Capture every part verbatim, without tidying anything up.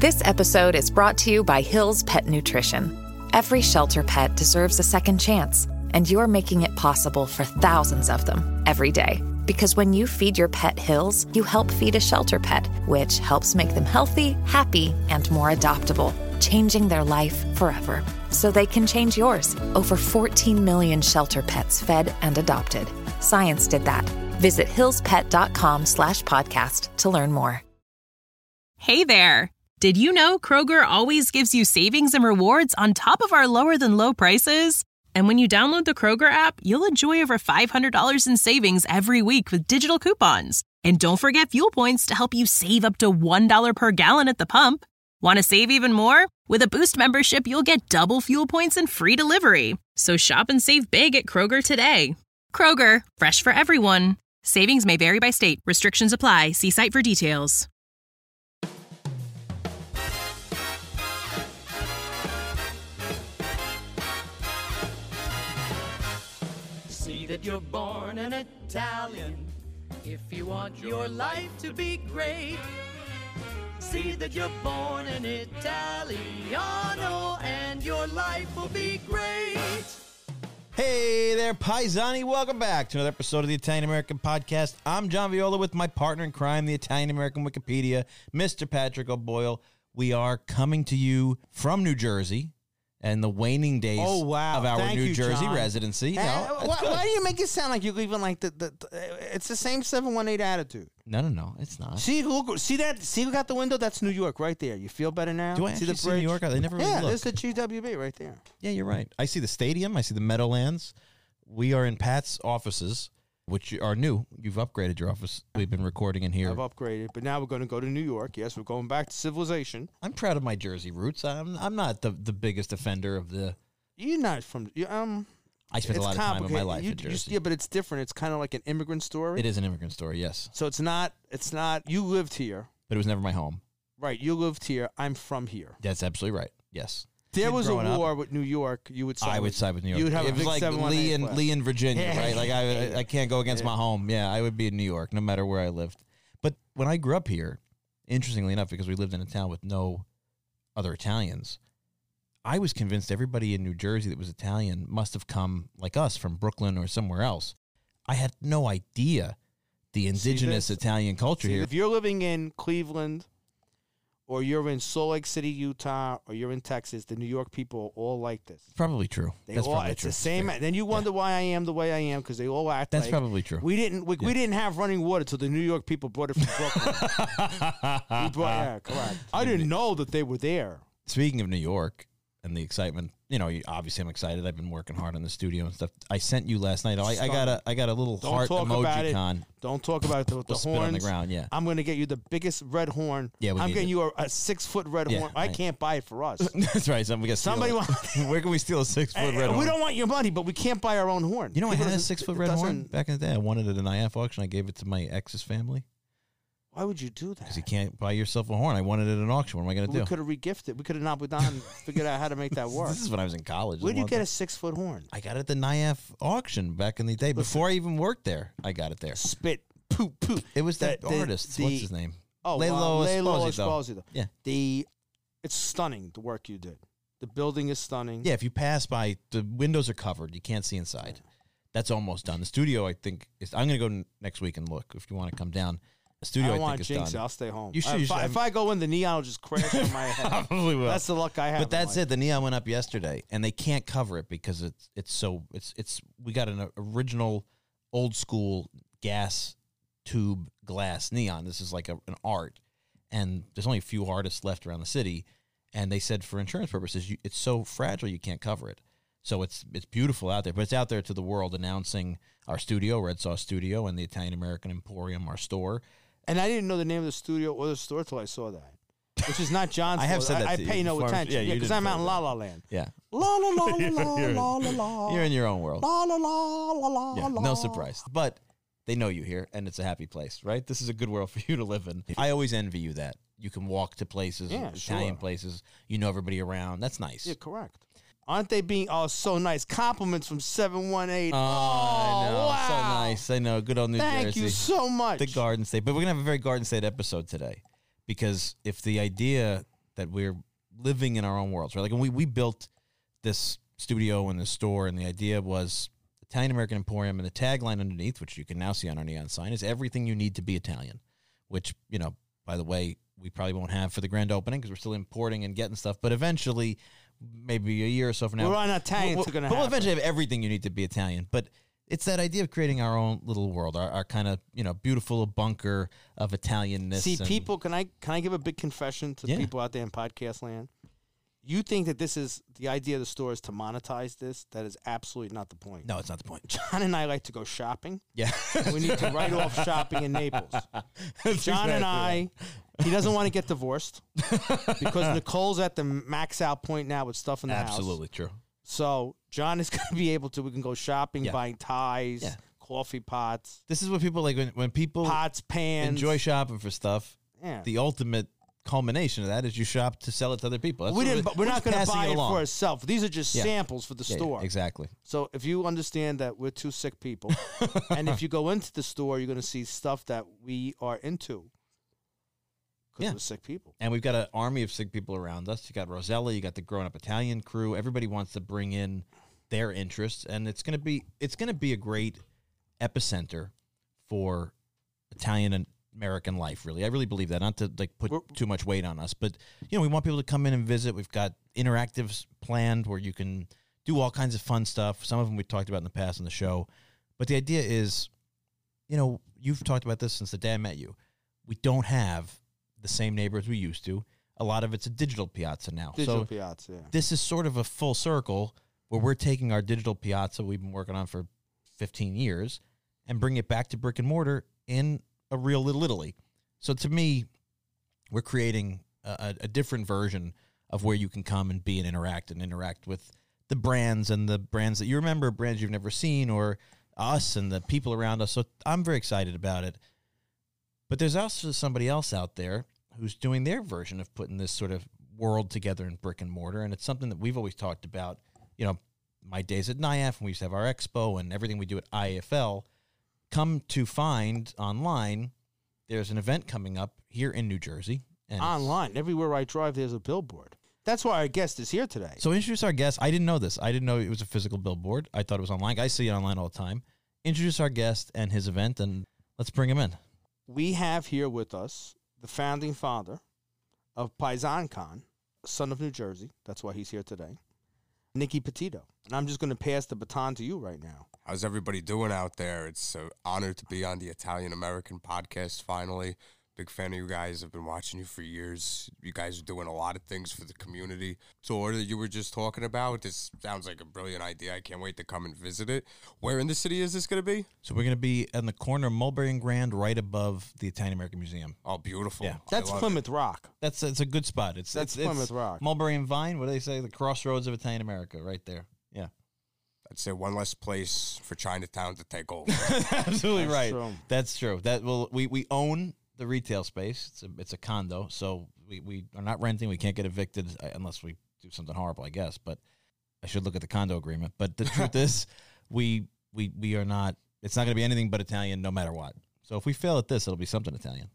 This episode is brought to you by Hill's Pet Nutrition. Every shelter pet deserves a second chance, and you're making it possible for thousands of them every day. Because when you feed your pet Hill's, you help feed a shelter pet, which helps make them healthy, happy, and more adoptable, changing their life forever. So they can change yours. Over fourteen million shelter pets fed and adopted. Science did that. Visit hillspet.com slash podcast to learn more. Hey there. Did you know Kroger always gives you savings and rewards on top of our lower than low prices? And when you download the Kroger app, you'll enjoy over five hundred dollars in savings every week with digital coupons. And don't forget fuel points to help you save up to one dollar per gallon at the pump. Want to save even more? With a Boost membership, you'll get double fuel points and free delivery. So shop and save big at Kroger today. Kroger, fresh for everyone. Savings may vary by state. Restrictions apply. See site for details. See that you're born an Italian if you want your life to be great. See that you're born an Italiano and your life will be great. Hey there, Paisani. Welcome back to another episode of the Italian American Podcast. I'm John Viola with my partner in crime, the Italian American Wikipedia, Mister Patrick O'Boyle. We are coming to you from New Jersey and the waning days oh, wow. of our Thank New you, Jersey John. residency. Hey, No, why, why do you make it sound like you're leaving like the, the, the it's the same seven one eight attitude? No, no, no, it's not. See, look, see that? See, look out the window. That's New York right there. You feel better now? Do I see actually the see bridge? New York? They never really Yeah, look. there's the G W B right there. Yeah, you're right. I see the stadium. I see the Meadowlands. We are in Pat's offices, which are new. You've upgraded your office. We've been recording in here. I've upgraded, but now we're going to go to New York. Yes, we're going back to civilization. I'm proud of my Jersey roots. I'm I'm not the, the biggest offender of the... You're not from you, um. I spent a it's lot of time of my complicated. life You- in you- Jersey. yeah, but it's different. It's kind of like an immigrant story. It is an immigrant story, yes. So it's not. It's not. You lived here, But it was never my home. right? You lived here. I'm from here. That's absolutely right. Yes. There Kid was a growing up, war with New York. You would. Side I would with, side with New York. You would have it a was big like seven one eight Lee and class. Lee in Virginia, Yeah. right? Like I I can't go against Yeah. my home. Yeah, I would be in New York no matter where I lived. But when I grew up here, interestingly enough, because we lived in a town with no other Italians, I was convinced everybody in New Jersey that was Italian must have come like us from Brooklyn or somewhere else. I had no idea the indigenous this? Italian culture See, here. if you're living in Cleveland, or you're in Salt Lake City, Utah, or you're in Texas, the New York people all like this. Probably true. They That's all, probably it's true. the same. Then you wonder why I am the way I am because they all act. That's like probably true. We didn't. We, Yeah. we didn't have running water till the New York people brought it from Brooklyn. we brought, yeah, correct. I didn't know that they were there. Speaking of New York and the excitement, you know, you- obviously I'm excited. I've been working hard on the studio and stuff. I sent you last night. I, I got a I got a little Don't heart talk about emoji it. con. Don't talk about the, the We'll spit horns. on the ground, yeah. I'm going to get you the biggest red horn. Yeah, we I'm need getting it. you a, a six foot red Yeah, horn. I right. can't buy it for us. That's right. Somebody, got Somebody want. Where can we steal a six foot Eh, red we horn? don't want your money, but we can't buy our own horn. You know, I People had a doesn't- six foot it red horn doesn't- back in the day. I wanted it at an I F auction. I gave it to my ex's family Why would you do that? because you can't buy yourself a horn. I wanted it at an auction. What am I going to We do? could have regifted. We could have knocked it down and figured out how to make that work. This is when I was in college. Where a do you long get time. a six foot horn? I got it at the N I F auction back in the day. Before I even worked there, I got it there. Spit, poop, poop. It was that The- the- artist. the- What's his name? Oh, Lalo uh, Lalo Esposito. Esposito. Yeah. The it's stunning the work you did. The building is stunning. Yeah, if you pass by, the windows are covered. You can't see inside. That's almost done. The studio, I think, is. I'm going to go n- next week and look if you want to come down. The I studio, I, don't think, want is to jinx it. done. I'll stay home. You should- Uh, you if, should- I, if I go in, the neon will just crash on my head. Probably will. That's the luck I have. But that's in it. The neon went up yesterday, and they can't cover it because it's it's so it's it's. We got an original, old school gas tube glass neon. This is like a, an art, and there's only a few artists left around the city, and they said for insurance purposes, you, it's so fragile you can't cover it. So it's it's beautiful out there, but it's out there to the world announcing our studio, Red Sauce Studio, and the Italian American Emporium, our store. And I didn't know the name of the studio or the store till I saw that. Which is not John's I have fault. said that I, to you pay no before. attention. Yeah, Yeah, you because did I'm say out in that. La La Land. Yeah, La la la la la You're in- la la la. you're in your own world. La la la la la Yeah, la. no surprise. But they know you here, and it's a happy place, right? This is a good world for you to live in. I always envy you that. You can walk to places, Yeah, Italian sure. places. You know everybody around. That's nice. Yeah, correct. Aren't they being oh so nice? Compliments from seven one eight. Oh, I know. wow. So nice. I know. Good old New Thank Jersey. you so much. The Garden State. But we're going to have a very Garden State episode today because if the idea that we're living in our own worlds, right? Like when we, we built this studio and this store, and the idea was Italian American Emporium, and the tagline underneath, which you can now see on our neon sign, is everything you need to be Italian, which, you know, by the way, we probably won't have for the grand opening because we're still importing and getting stuff, but eventually, maybe a year or so from now, We're on Italian. we'll, We're gonna we'll happen. eventually have everything you need to be Italian, but it's that idea of creating our own little world, our, our kind of, you know, beautiful bunker of Italianness. See, and- people, can I can I give a big confession to Yeah. people out there in podcast land? You think that this is the idea of the store is to monetize this? That is absolutely not the point. No, it's not the point. John and I like to go shopping. Yeah. We need to write off shopping in Naples. John and I, he doesn't want to get divorced because Nicole's at the max out point now with stuff in the house. Absolutely true. So John is going to be able to, we can go shopping, Yeah. buying ties, Yeah. coffee pots, This is what people like when, when people pots, pans. enjoy shopping for stuff. Yeah. The ultimate culmination of that is you shop to sell it to other people. That's we what didn't, but we're not just going to passing buy it along. for ourselves. These are just Yeah. samples for the Yeah, yeah, store. exactly. So if you understand that we're two sick people, and if you go into the store, you're going to see stuff that we are into because Yeah. we're sick people. And we've got an army of sick people around us. You got Rosella, you got the grown up Italian crew. Everybody wants to bring in their interests, and it's gonna be it's gonna be a great epicenter for Italian and American life. Really, I really believe that. Not to like put We're- too much weight on us, but you know, we want people to come in and visit. We've got interactives planned where you can do all kinds of fun stuff. Some of them we talked about in the past on the show, but the idea is, you know, you've talked about this since the day I met you. We don't have the same neighbors we used to. A lot of it's a digital piazza now. Digital so piazza, yeah. this is sort of a full circle where we're taking our digital piazza we've been working on for fifteen years and bring it back to brick and mortar in a real Little Italy. So to me, we're creating a, a, a different version of where you can come and be and interact and interact with the brands and the brands that you remember, brands you've never seen, or us and the people around us. So I'm very excited about it. But there's also somebody else out there who's doing their version of putting this sort of world together in brick and mortar. And it's something that we've always talked about. You know, my days at N I A F, when we used to have our expo and everything we do at I A F L, come to find online, there's an event coming up here in New Jersey. And it's- Online. Everywhere I drive, there's a billboard. That's why our guest is here today. So introduce our guest. I didn't know this. I didn't know it was a physical billboard. I thought it was online. I see it online all the time. Introduce our guest and his event, and let's bring him in. We have here with us the founding father of PaisanCon, son of New Jersey. That's why he's here today. Nicky Petito. And I'm just going to pass the baton to you right now. How's everybody doing out there? It's an honor to be on the Italian American podcast finally. Big fan of you guys. I've been watching you for years. You guys are doing a lot of things for the community. Tour that you were just talking about, this sounds like a brilliant idea. I can't wait to come and visit it. Where in the city is this going to be? So we're going to be in the corner of Mulberry and Grand, right above the Italian American Museum. Oh, beautiful. Yeah. I That's love Plymouth Rock. That's it's a good spot. It's That's it's, it's Plymouth Rock. Mulberry and Vine. What do they say? The crossroads of Italian America, right there. Yeah, it. I'd say one less place for Chinatown to take over. absolutely That's right. true. That's true. That will we we own the retail space. It's a it's a condo, so we, we are not renting. We can't get evicted uh, unless we do something horrible, I guess. But I should look at the condo agreement. But the truth is, we we we are not. It's not going to be anything but Italian, no matter what. So if we fail at this, it'll be something Italian.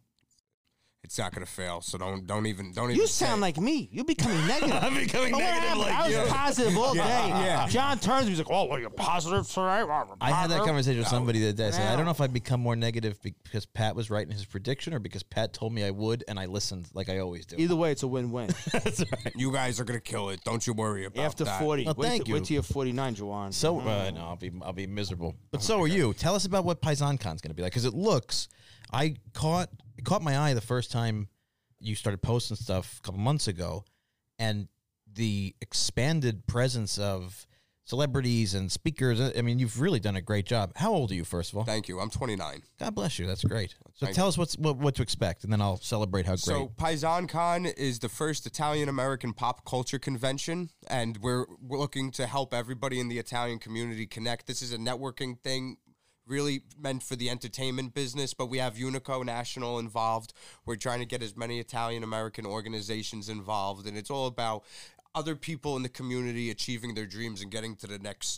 It's not going to fail, so don't don't even don't even. You say sound it. like me. You're becoming negative. I'm becoming Oh, what negative happened? like I was you. positive all day. Yeah. John turns to me, he's like, oh, what are you positive today? I had that conversation with somebody the other day. I said, I Yeah. don't know if I'd become more negative be- because Pat was right in his prediction or because Pat told me I would and I listened like I always do. Either way, it's a win-win. That's right. You guys are going to kill it. Don't you worry about After that. forty. Well, wait, thank till- you. Wait till you're forty-nine, Juwan. So uh, no, I'll be I'll be miserable. But so are you. Tell us about what PaisanCon's going to be like because it looks. I caught it caught my eye the first time you started posting stuff a couple months ago, and the expanded presence of celebrities and speakers. I mean, you've really done a great job. How old are you, first of all? Thank you. I'm twenty-nine. God bless you. That's great. So Thank tell us what's what, what to expect, and then I'll celebrate how great. So PaisanCon is the first Italian-American pop culture convention, and we're, we're looking to help everybody in the Italian community connect. This is a networking thing, really meant for the entertainment business, but we have Unico National involved. We're trying to get as many Italian-American organizations involved, and it's all about other people in the community achieving their dreams and getting to the next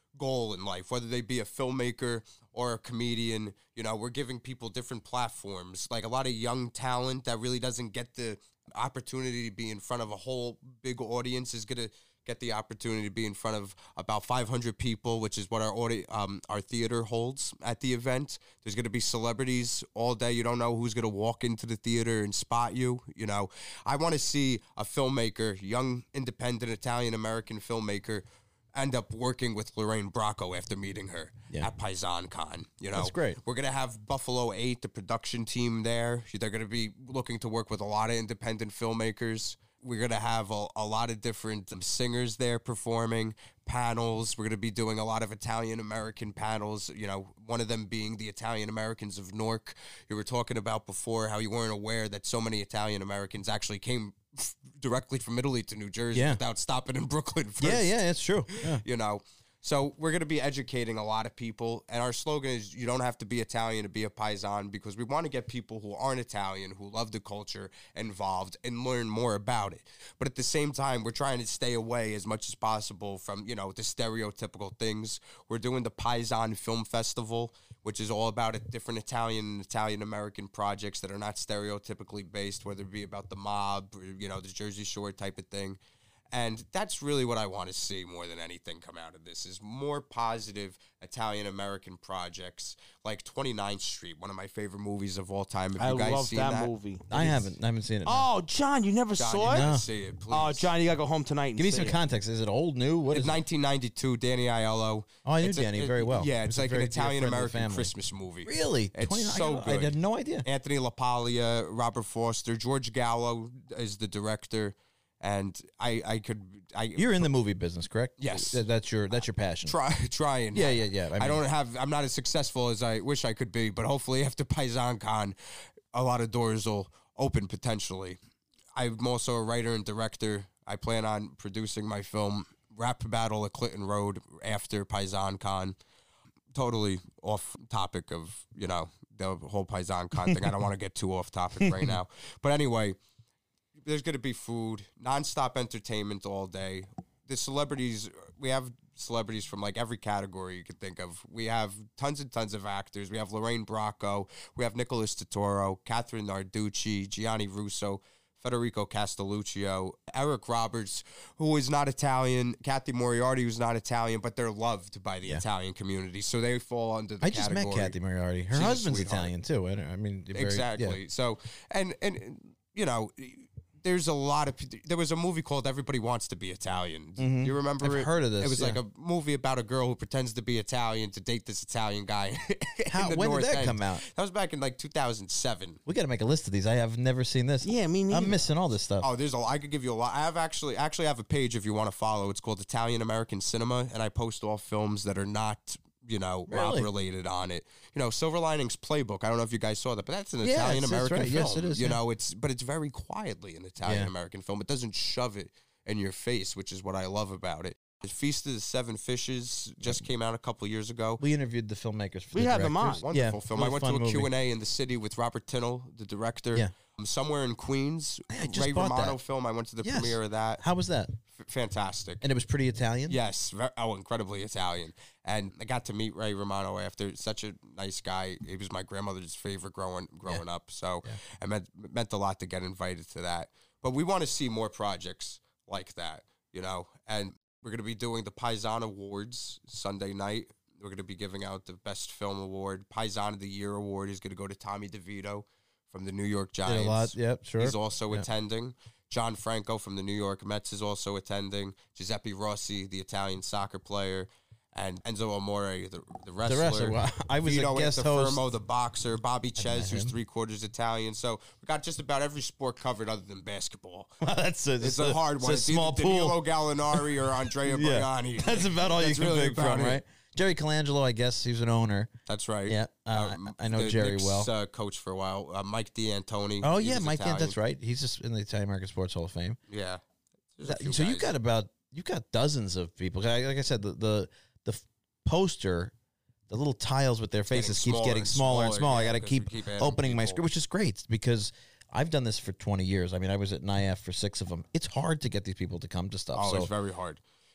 goal in life, whether they be a filmmaker or a comedian. You know, we're giving people different platforms. Like a lot of young talent that really doesn't get the opportunity to be in front of a whole big audience is going to get the opportunity to be in front of about five hundred people, which is what our audi- um, our theater holds at the event. There's going to be celebrities all day. You don't know who's going to walk into the theater and spot you. You know, I want to see a filmmaker, young, independent Italian-American filmmaker, end up working with Lorraine Bracco after meeting her Yeah. at PaisanCon. You know, That's great. We're going to have Buffalo eight, the production team there. They're going to be looking to work with a lot of independent filmmakers. We're going to have a, a lot of different um, singers there performing, panels. We're going to be doing a lot of Italian-American panels, you know, one of them being the Italian-Americans of Newark. You were talking about before how you weren't aware that so many Italian-Americans actually came f- directly from Italy to New Jersey Yeah. without stopping in Brooklyn first. Yeah, yeah, it's true. Yeah. You know, so we're going to be educating a lot of people. And our slogan is, you don't have to be Italian to be a Paisan, because we want to get people who aren't Italian, who love the culture, involved and learn more about it. But at the same time, we're trying to stay away as much as possible from, you know, the stereotypical things. We're doing the Paisan Film Festival, which is all about a different Italian and Italian-American projects that are not stereotypically based, whether it be about the mob or, you know, the Jersey Shore type of thing. And that's really what I want to see more than anything come out of this, is more positive Italian-American projects like twenty-ninth Street, one of my favorite movies of all time. Have I you guys love seen that, that? movie. I haven't. I haven't seen it. no. Oh, John, you never John, saw you it? gotta No. see it, please. Oh, John, you gotta go home tonight and Give me see some it. context. Is it old, new? What It's is it? nineteen ninety-two, Danny Aiello. Oh, I knew It's a- Danny it- very well. Yeah, He it's was a like an very dear friend of the Italian-American family. Christmas movie. Really? It's twenty-nine so I, good. I had no idea. Anthony LaPaglia, Robert Foster, George Gallo is the director. And I, I could, I You're in the movie business, correct? Yes. Th- That's your that's your passion. try trying. Yeah, yeah, yeah. I I, mean- don't have. I'm not as successful as I wish I could be, but hopefully after PaisanCon, a lot of doors will open potentially. I'm also a writer and director. I plan on producing my film Rap Battle at Clinton Road after PaisanCon. Totally off topic of, you know, the whole PaisanCon thing. I don't want to get too off topic right now. But anyway, there's going to be food, nonstop entertainment all day. The celebrities, we have celebrities from like every category you could think of. We have tons and tons of actors. We have Lorraine Bracco. We have Nicholas Totoro, Catherine Narducci, Gianni Russo, Federico Castelluccio, Eric Roberts, who is not Italian, Kathy Moriarty, who's not Italian, but they're loved by the Yeah. Italian community. So they fall under the I just category. met Kathy Moriarty. Her She's a husband's sweetheart. Italian too. I, don't- I mean, very- Exactly. yeah. So, and, and, you know, there's a lot of, there was a movie called Everybody Wants to Be Italian. Mhm. You remember I've it? heard of this, It was like yeah. a movie about a girl who pretends to be Italian to date this Italian guy. in How- the when did North that End. come out? That was back in like two thousand seven. We got to make a list of these. I have never seen this. Yeah, me neither. I'm missing all this stuff. Oh, there's a. I could give you a lot. I have actually actually have a page if you want to follow. It's called Italian American Cinema, and I post all films that are not, you know, mob Really? related on it. You know, Silver Linings Playbook. I don't know if you guys saw that, but that's an Yeah, Italian it's- it's American right. film. Yes, it is, You yeah. know, it's but it's very quietly an Italian American film. It doesn't shove it in your face, which is what I love about it. The Feast of the Seven Fishes just came out a couple years ago. We interviewed the filmmakers. For We the had them on. directors. Wonderful yeah, film. really I went fun to a movie. Q and A in the city with Robert Tinnell, the director. Yeah. Um, somewhere in Queens. I just Ray bought Romano that. film. I went to the Yes. premiere of that. How was that? F- fantastic. And it was pretty Italian. Yes, ver- oh, incredibly Italian. And I got to meet Ray Romano after. Such a nice guy. He was my grandmother's favorite growing growing Yeah. up. So Yeah. it meant it meant a lot to get invited to that. But we want to see more projects like that, you know. And we're going to be doing the Paisan Awards Sunday night. We're going to be giving out the Best Film Award. Paisan of the Year Award is going to go to Tommy DeVito from the New York Did Giants. a lot. Yep, sure. He's also Yeah. attending. John Franco from the New York Mets is also attending. Giuseppe Rossi, the Italian soccer player, and Enzo Amore, the, the wrestler. The rest. Well, I was Vito a guest host. Antifermo, the boxer. Bobby Ches, who's him. three quarters Italian. So we got just about every sport covered other than basketball. That's a, It's a, hard one. It's It's a small either pool. Danilo Gallinari or Andrea Yeah. Briani. That's about all you That's can really pick about from, it. right? Jerry Colangelo, I guess he's an owner. That's right. Yeah, uh, Um, I know the Jerry Knicks, well. Uh, coach for a while. Uh, Mike D'Antoni. Oh he yeah, was Mike. Italian. That's right. He's just in the Italian American Sports Hall of Fame. Yeah. There's a That- few so you guys. got about you got dozens of people. Like like I said, the the the f- poster, the little tiles with their getting faces keeps smaller getting and smaller and smaller, smaller. yeah, I got to 'cause we keep, keep adding opening my people. screen, which is great because I've done this for twenty years. I mean, I was at N I A F for six of them. It's hard to get these people to come to stuff. Oh, so it's very hard.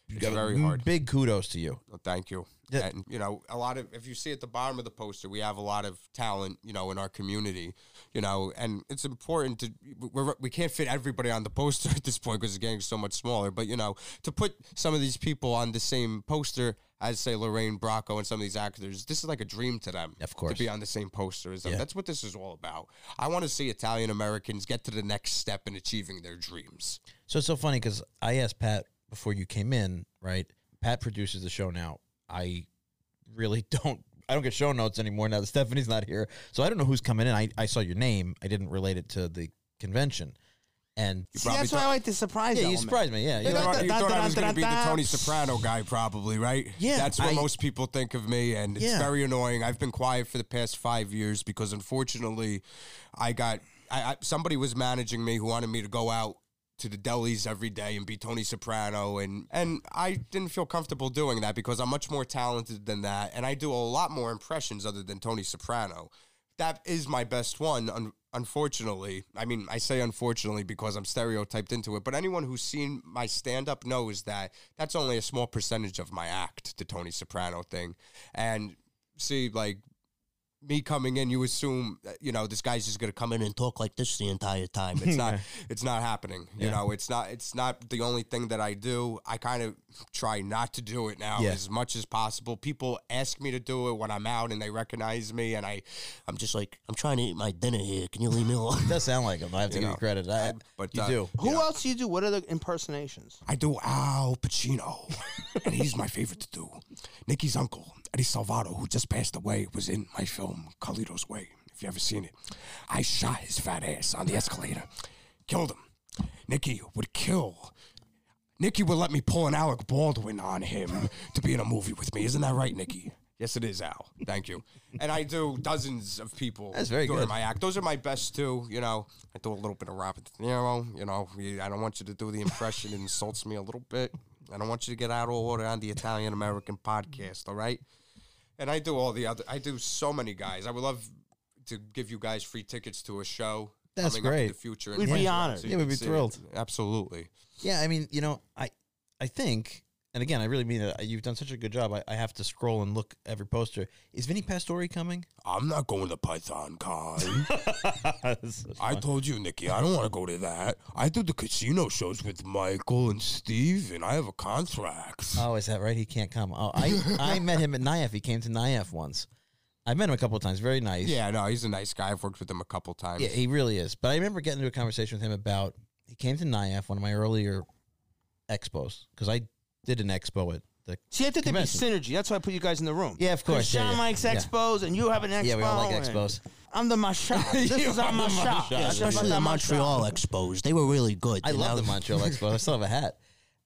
It's very hard. Big kudos to you. Well, thank you. Yeah. And, you know, a lot of, if you see at the bottom of the poster, we have a lot of talent, you know, in our community, you know, and it's important to, we're, we can't fit everybody on the poster at this point because it's getting so much smaller, but, you know, to put some of these people on the same poster as, say, Lorraine Bracco and some of these actors, this is like a dream to them. Of course. To be on the same poster as them. Yeah. That's what this is all about. I want to see Italian Americans get to the next step in achieving their dreams. So it's so funny because I asked Pat before you came in, right? Pat produces the show now. I really don't, I don't get show notes anymore now that Stephanie's not here. So I don't know who's coming in. I, I saw your name. I didn't relate it to the convention. And See, that's why I like the surprise yeah, you element. surprised me. Yeah, You You're thought, like, you thought I was going to be the Tony Soprano guy, probably, right? Yeah, That's what I- most people think of me, and it's Yeah. very annoying. I've been quiet for the past five years because, unfortunately, I got I, I somebody was managing me who wanted me to go out to the delis every day and be Tony Soprano, and and I didn't feel comfortable doing that because I'm much more talented than that, and I do a lot more impressions other than Tony Soprano. That is my best one, un- unfortunately. I mean, I say unfortunately because I'm stereotyped into it, but anyone who's seen my stand-up knows that that's only a small percentage of my act, the Tony Soprano thing. And see, like, me coming in, you assume, that, you know, this guy's just going to come in and talk like this the entire time. It's not, it's not happening. You Yeah. know, it's not, it's not the only thing that I do. I kind of try not to do it now Yeah. as much as possible. People ask me to do it when I'm out and they recognize me, and I, I'm just like, I'm trying to eat my dinner here. Can you leave me alone? it does sound like him. I have to You give know, you credit. I, I- but, you uh, do. Who Yeah. else do you do? What are the impersonations? I do Al Pacino, and he's my favorite to do. Nikki's uncle, Eddie Salvato, who just passed away, was in my film, Carlito's Way, if you ever seen it. I shot his fat ass on the escalator, killed him. Nikki would kill. Nikki would let me pull an Alec Baldwin on him to be in a movie with me. Isn't that right, Nikki? Yes, it is, Al. Thank you. And I do dozens of people That's very during good. my act. Those are my best, too. You know, I do a little bit of Robert De Niro. You know, I don't want you to do the impression. It insults me a little bit. I don't want you to get out of order on the Italian-American podcast, all right? And I do all the other, I do so many guys. I would love to give you guys free tickets to a show That's coming up in great. the future. We'd in be Nashville, honored. so you Yeah, we'd can be see it. thrilled. Absolutely. Yeah, I mean, you know, I I think, and again, I really mean it. You've done such a good job. I, I have to scroll and look every poster. Is Vinny Pastore coming? I'm not going to Python Con. I told you, Nikki, I don't want to go to that. I do the casino shows with Michael and Steve, and I have a contract. Oh, is that right? He can't come. Oh, I I met him at N I F. He came to N I F once. I met him a couple of times. Very nice. Yeah, no, he's a nice guy. I've worked with him a couple times. Yeah, he really is. But I remember getting into a conversation with him about, he came to N I F, one of my earlier expos, because I did an expo at the See, I think there'd be convention. synergy. That's why I put you guys in the room. Yeah, of course, Sean yeah, yeah. likes Yeah. expos, and you have an expo. Yeah, we all like and expos. I'm the Mashab. This is our Mashab. Yeah, Especially the Montreal expos. They were really good. I you love know? the Montreal Expo. I still have a hat.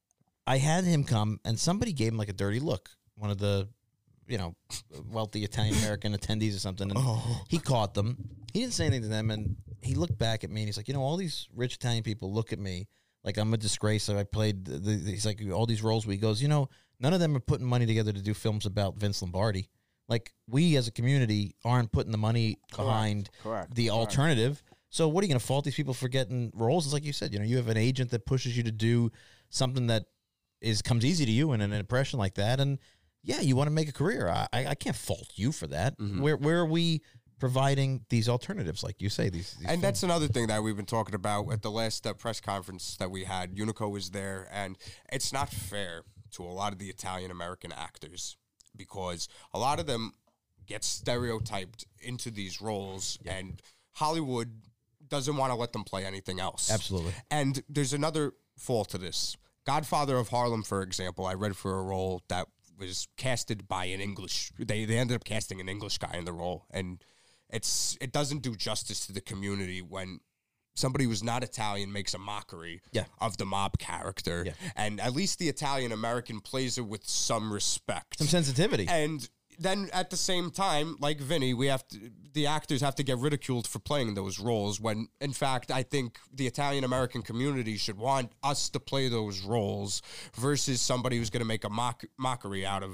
I had him come, and somebody gave him like a dirty look. One of the, you know, wealthy Italian American attendees or something. And he caught them. He didn't say anything to them, and he looked back at me, and he's like, you know, all these rich Italian people look at me like I'm a disgrace. I played. The, the, he's like, all these roles. Where he goes, you know, none of them are putting money together to do films about Vince Lombardi. Like, we as a community aren't putting the money behind Correct. the Correct. alternative. So what are you going to fault these people for getting roles? It's like you said, you know, you have an agent that pushes you to do something that is comes easy to you in an impression like that. And yeah, you want to make a career. I, I I can't fault you for that. Mm-hmm. Where where are we providing these alternatives, like you say? These, these And that's another thing that we've been talking about at the last uh, press conference that we had. Unico was there, and it's not fair to a lot of the Italian American actors because a lot of them get stereotyped into these roles, and Hollywood doesn't want to let them play anything else. Absolutely. And there's another fault to this. Godfather of Harlem, for example, I read for a role that was casted by an English. They they ended up casting an English guy in the role, and it's it doesn't do justice to the community when somebody who's not Italian makes a mockery Yeah. of the mob character, Yeah. and at least the Italian American plays it with some respect, some sensitivity. and then at the same time, like Vinny, we have to, the actors have to get ridiculed for playing those roles when, in fact, I think the Italian-American community should want us to play those roles versus somebody who's going to make a mock, mockery out of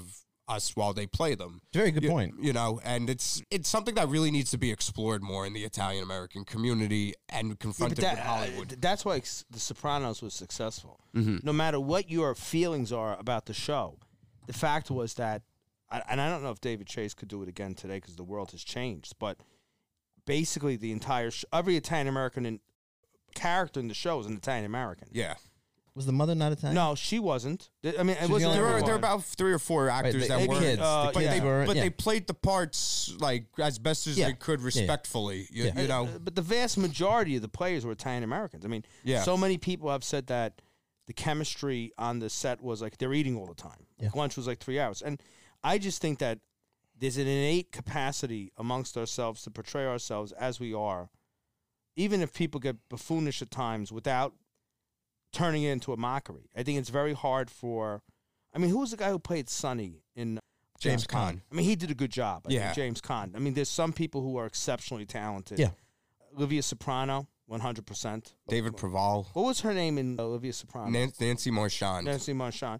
us while they play them. Very good you, point. You know, and it's it's something that really needs to be explored more in the Italian American community and Yeah, confronted but that- with Hollywood. uh, that's why s- The Sopranos was successful. Mm-hmm. No matter what your feelings are about the show, the fact was that, I- and I don't know if David Chase could do it again today because the world has changed, but basically the entire sh- every Italian American in, character in the show is an Italian American. Yeah. Was the mother not Italian? No, she wasn't. Th- I mean, it She's the wasn't. only There were, everyone. there were about three or four actors the- that the were kids, the uh, but kids they were- but yeah. they played the parts like as best as Yeah. they could respectfully. You, Yeah. you know, Uh, but the vast majority of the players were Italian Americans. I mean, Yeah. so many people have said that the chemistry on the set was like they're eating all the time. Yeah. Lunch was like three hours. And I just think that there's an innate capacity amongst ourselves to portray ourselves as we are, even if people get buffoonish at times without turning it into a mockery. I think it's very hard for, I mean, who was the guy who played Sonny in James Caan. I mean, he did a good job. I Yeah. think, James Caan. I mean, there's some people who are exceptionally talented. Yeah. Olivia Soprano, one hundred percent. David Preval, What was her name in Olivia Soprano? Nan- Nancy Marchand. Nancy Marchand.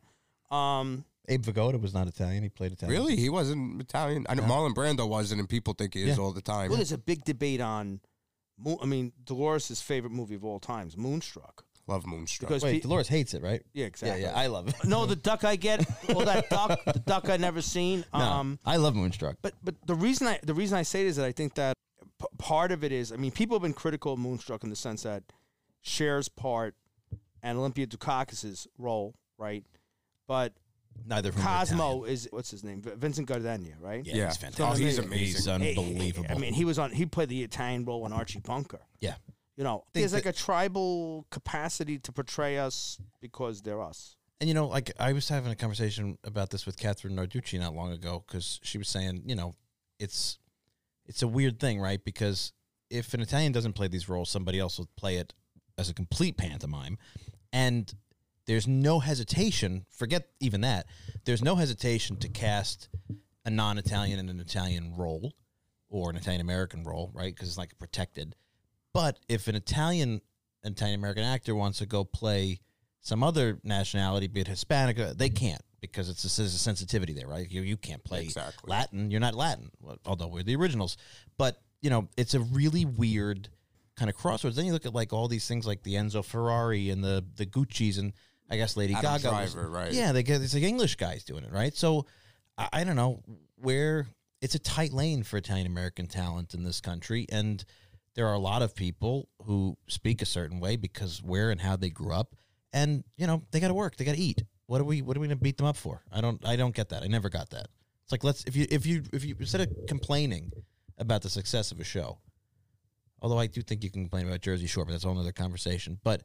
Um, Abe Vigoda was not Italian. He played Italian. Really, he wasn't Italian. I know Marlon Brando wasn't, and people think he is Yeah. all the time. well, there's a big debate on, Mo- I mean, Dolores' favorite movie of all times, Moonstruck. Love Moonstruck. Because Wait, pe- Dolores hates it, right? yeah, exactly. Yeah, yeah. I love it. no, the duck I get, well, that duck, the duck I never seen. No, Um, I love Moonstruck. But but the reason I the reason I say it is that I think that p- part of it is, I mean, people have been critical of Moonstruck in the sense that Cher's part and Olympia Dukakis's role, right? But Neither of them are Cosmo Italian. is what's his name? V- Vincent Gardenia, right? Yeah, Yeah. he's Oh, fantastic. he's He's amazing. He's unbelievable. I mean, he was on. He played the Italian role in Archie Bunker. yeah. You know, Think there's like that- a tribal capacity to portray us because they're us. And, you know, like I was having a conversation about this with Catherine Narducci not long ago because she was saying, you know, it's it's a weird thing, right? Because if an Italian doesn't play these roles, somebody else will play it as a complete pantomime. And there's no hesitation, forget even that, there's no hesitation to cast a non-Italian in an Italian role or an Italian-American role, right? Because it's like protected. But if an Italian Italian-American actor wants to go play some other nationality, be it Hispanic, uh, they can't because it's a, there's a sensitivity there, right? You, you can't play Exactly. Latin. You're not Latin, well, although we're the originals. But, you know, it's a really weird kind of crossroads. Then you look at like all these things like the Enzo Ferrari and the the Gucci's and I guess Lady Adam Gaga. was- Driver, right. Yeah, they get it's like English guys doing it, right? So I, I don't know where it's a tight lane for Italian American talent in this country, and there are a lot of people who speak a certain way because where and how they grew up, and you know they got to work, they got to eat. What are we? What are we going to beat them up for? I don't. I don't get that. I never got that. It's like let's if you if you if you instead of complaining about the success of a show, although I do think you can complain about Jersey Shore, but that's a whole other conversation. But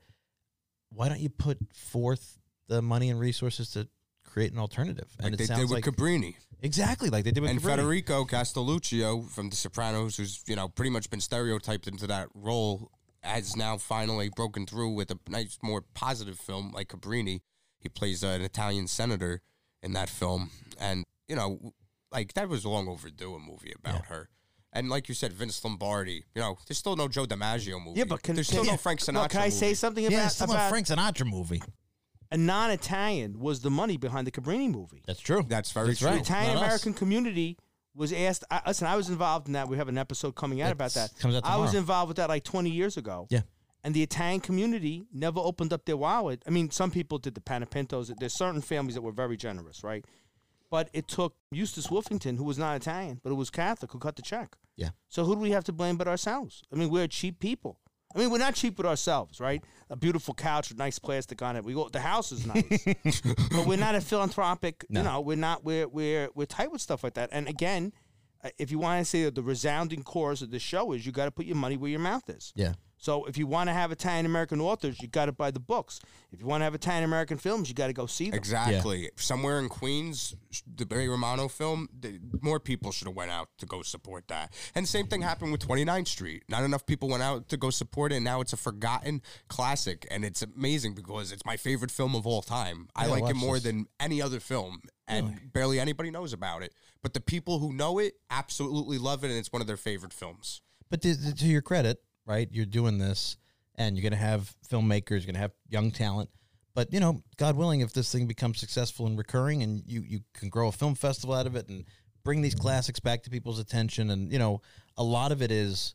why don't you put forth the money and resources to create an alternative? And Like it they sounds did with like Cabrini. exactly like they did with And Cabrini. Federico Castelluccio from The Sopranos, who's, you know, pretty much been stereotyped into that role, has now finally broken through with a nice, more positive film like Cabrini. He plays uh, an Italian senator in that film. And, you know, like, that was long overdue, a movie about her. And like you said, Vince Lombardi, you know, there's still no Joe DiMaggio movie. Yeah, but can, there's can, still yeah. no Frank Sinatra No, can I movie. say something yeah, about, it's still a about Frank Sinatra movie. a non-Italian was the money behind the Cabrini movie? That's true. That's very That's true. The right. Italian Not us. American community was asked. I, listen, I was involved in that. We have an episode coming out about That's- that. comes out I was tomorrow. involved with that like twenty years ago. Yeah. And the Italian community never opened up their wallet. I mean, some people did the Panapintos. There's certain families that were very generous, right? But it took Eustace Wolfington, who was not Italian, but who was Catholic, who cut the check. Yeah. So who do we have to blame but ourselves? I mean, we're cheap people. I mean, we're not cheap with ourselves, right? A beautiful couch with nice plastic on it. We go. The house is nice, but we're not a philanthropic. No. You know, we're not. We're we're we're tight with stuff like that. And again, uh, if you want to say that the resounding chorus of the show is, you got to put your money where your mouth is. Yeah. So if you want to have Italian American authors, you got to buy the books. If you want to have Italian American films, you got to go see them. Exactly. Somewhere in Queens, the Barry Romano film, th- more people should have went out to go support that. And same thing happened with twenty-ninth Street. Not enough people went out to go support it, and now it's a forgotten classic. And it's amazing because it's my favorite film of all time. I Yeah, like it watch more this. than any other film, and barely anybody knows about it. But the people who know it absolutely love it, and it's one of their favorite films. But to, to your credit, right? You're doing this, and you're going to have filmmakers, you're going to have young talent. But, you know, God willing, if this thing becomes successful and recurring and you, you can grow a film festival out of it and bring these classics back to people's attention. And, you know, a lot of it is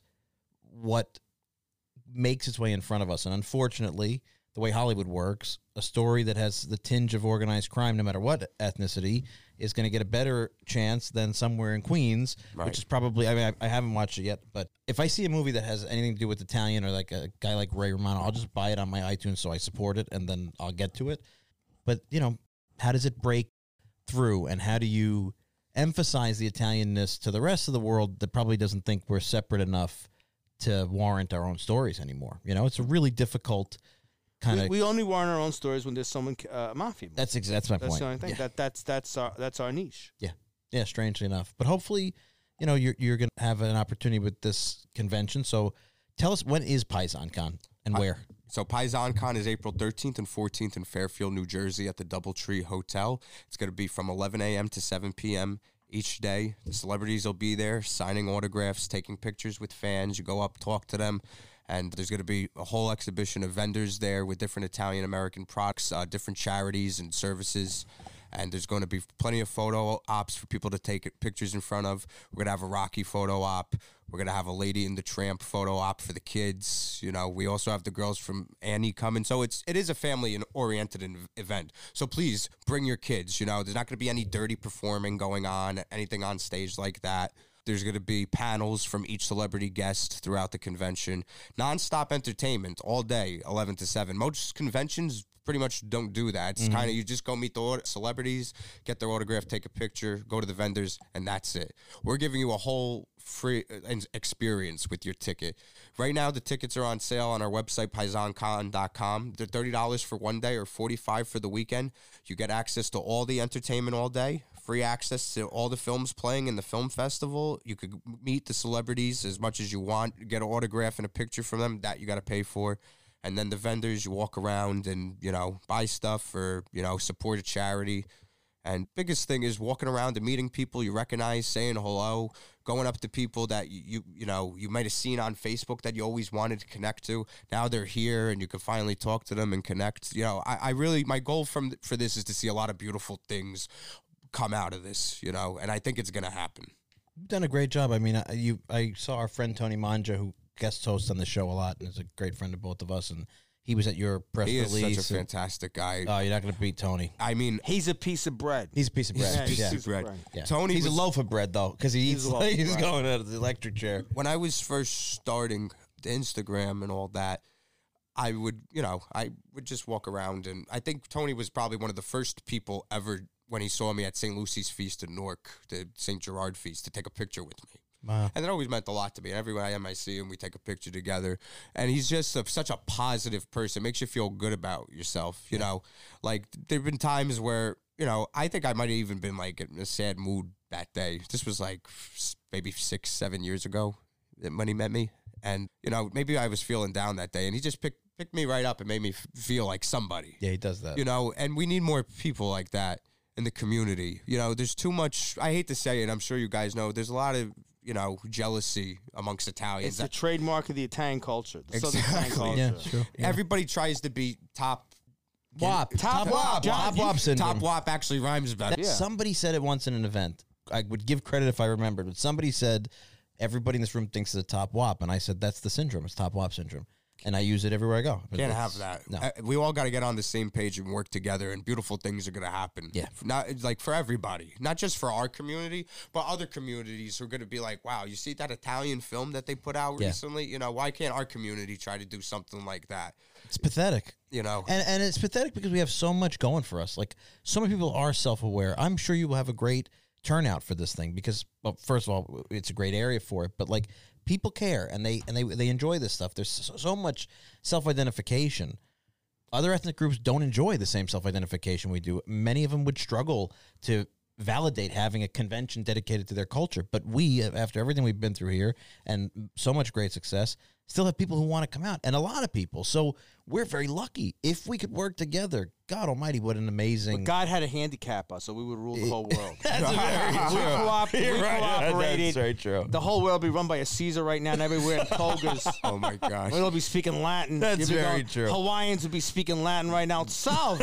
what makes its way in front of us. And unfortunately, the way Hollywood works, a story that has the tinge of organized crime, no matter what ethnicity, is going to get a better chance than Somewhere in Queens, Right. which is probably, I mean, I, I haven't watched it yet, but if I see a movie that has anything to do with Italian or like a guy like Ray Romano, I'll just buy it on my iTunes so I support it and then I'll get to it. But, you know, how does it break through and how do you emphasize the Italianness to the rest of the world that probably doesn't think we're separate enough to warrant our own stories anymore? You know, it's a really difficult kind We, of. we only warrant our own stories when there's someone uh, mafia. movie. That's ex- that's my That's point. the only thing. Yeah. That that's that's our that's our niche. Yeah, yeah. Strangely enough, but hopefully, you know, you're you're gonna have an opportunity with this convention. So, tell us, when is PaisanCon and where? So PaisanCon is April thirteenth and fourteenth in Fairfield, New Jersey at the Doubletree Hotel. It's going to be from eleven a.m. to seven p.m. each day. The celebrities will be there signing autographs, taking pictures with fans. You go up, talk to them. And there's going to be a whole exhibition of vendors there with different Italian-American products, uh, different charities and services. And there's going to be plenty of photo ops for people to take pictures in front of. We're going to have a Rocky photo op. We're going to have a Lady in the Tramp photo op for the kids. You know, we also have the girls from Annie coming. So it's, it is a family-oriented event. So please bring your kids. You know, there's not going to be any dirty performing going on, anything on stage like that. There's going to be panels from each celebrity guest throughout the convention. Non-stop entertainment all day, eleven to seven. Most conventions pretty much don't do that. It's mm-hmm. kind of, you just go meet the celebrities, get their autograph, take a picture, go to the vendors, and that's it. We're giving you a whole free experience with your ticket. Right now, the tickets are on sale on our website, paisancon dot com. They're thirty dollars for one day or forty-five dollars for the weekend. You get access to all the entertainment all day, free access to all the films playing in the film festival. You could meet the celebrities as much as you want, get an autograph and a picture from them. That you got to pay for. And then the vendors, you walk around and, you know, buy stuff or, you know, support a charity. And biggest thing is walking around and meeting people you recognize, saying hello, going up to people that you, you, you know, you might have seen on Facebook that you always wanted to connect to. Now they're here and you can finally talk to them and connect. You know, I, I really, my goal from for this is to see a lot of beautiful things come out of this, you know, and I think it's going to happen. You've done a great job. I mean, I, you, I saw our friend Tony Manja, who guest hosts on the show a lot and is a great friend of both of us, and he was at your press he release. He is such a and, fantastic guy. Oh, you're not going to beat Tony. I mean, he's a piece of bread. He's a piece of bread. Yeah, he's yeah. a piece of bread. Yeah. Tony, he's was, a loaf of bread though, because he He's eats. a He's loaf of going out of the electric chair. When I was first starting the Instagram and all that, I would, you know, I would just walk around, and I think Tony was probably one of the first people ever when he saw me at Saint Lucy's Feast in Newark, the Saint Gerard Feast, to take a picture with me. Wow. And it always meant a lot to me. Everywhere I am, I see him. We take a picture together. And he's just a, such a positive person. Makes you feel good about yourself, you yeah. know. Like, there have been times where, you know, I think I might have even been, like, in a sad mood that day. This was, like, maybe six, seven years ago when he met me. And, you know, maybe I was feeling down that day. And he just picked, picked me right up and made me f- feel like somebody. Yeah, he does that. You know, and we need more people like that in the community. You know, there's too much, I hate to say it, I'm sure you guys know, there's a lot of, you know, jealousy amongst Italians. It's a trademark of the Italian culture. The exactly. Southern Italian culture. Yeah, sure. Yeah. Everybody tries to be top wop. Top wop. Top wop syndrome. Top wop actually rhymes better. Yeah. Somebody said it once in an event. I would give credit if I remembered, but somebody said everybody in this room thinks it's a top wop, and I said that's the syndrome. It's top wop syndrome. And I use it everywhere I go. But Can't it's- have that. No. Uh, we all got to get on the same page and work together, and beautiful things are going to happen. Yeah. Not like for everybody, not just for our community, but other communities who are going to be like, wow, you see that Italian film that they put out Yeah. recently? You know, why can't our community try to do something like that? It's pathetic. You know, And and it's pathetic because we have so much going for us. Like, so many people are self-aware. I'm sure you will have a great turnout for this thing because, well, first of all, it's a great area for it, but like, people care and they and they they enjoy this stuff. There's so, so much self-identification. Other ethnic groups don't enjoy the same self-identification we do. Many of them would struggle to validate having a convention dedicated to their culture. But we, after everything we've been through here and so much great success, still have people who want to come out, and a lot of people. So we're very lucky. If we could work together, God Almighty, what an amazing. But God had to handicap us, so we would rule the whole world. That's very true. We, coop- we You're right. cooperated. That's very true. The whole world would be run by a Caesar right now, and everywhere in togas. Oh my gosh. We'd all be speaking Latin. That's You'd be very going- true. Hawaiians would be speaking Latin right now. Salve.